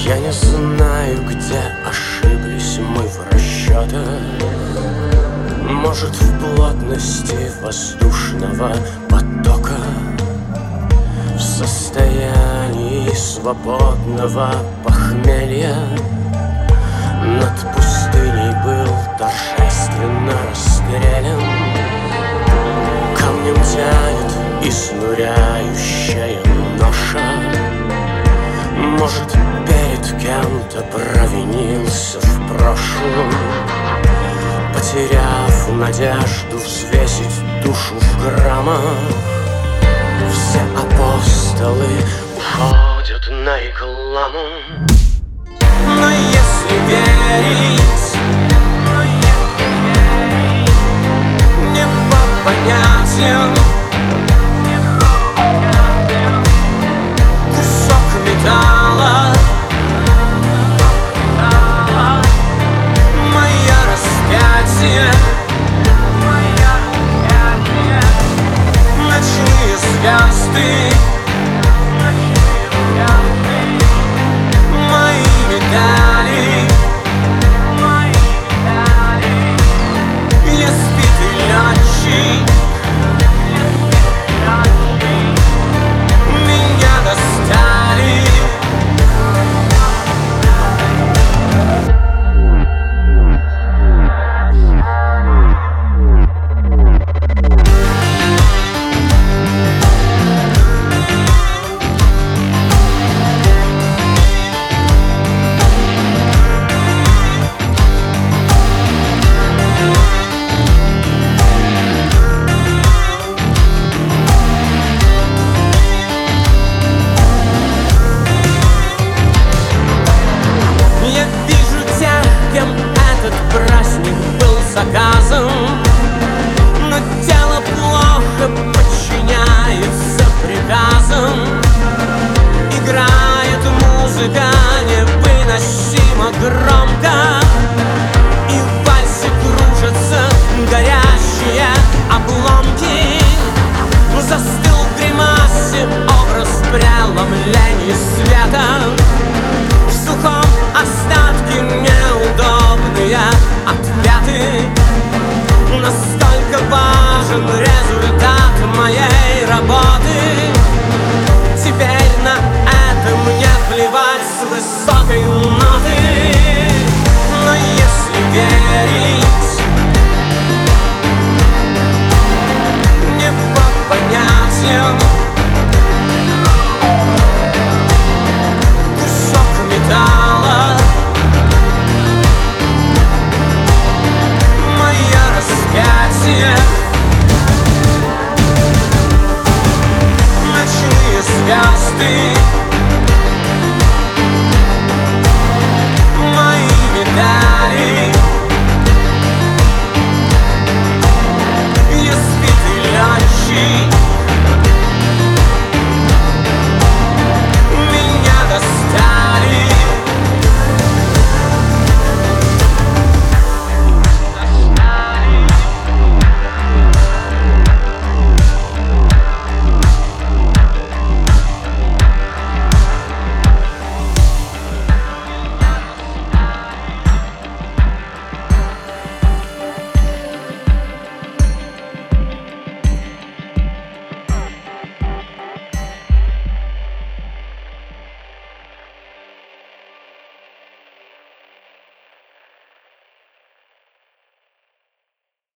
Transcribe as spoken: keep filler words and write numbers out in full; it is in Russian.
Я не знаю, где ошиблись мы в расчетах. Может, в плотности воздушного потока, в состоянии свободного похмелья. Над пустыней был торжественно расстрелян. Камнем тянет изнуряющая ноша. Может, перед кем-то провинился в прошлом, потеряв надежду взвесить душу в граммах. Все апостолы уходят на рекламу. Но если верить, не по понятиям, кусок металла, моя распятие, ночные звезды, мои медали, я сбитый летчик, меня достали. Праздник был заказан, но тело плохо подчиняется приказам. Играет музыка невыносимо громко, и в вальсе кружатся горящие обломки. Застыл в гримасе образ преломлений света, в сухом остатке неудобные ответы. Настолько важен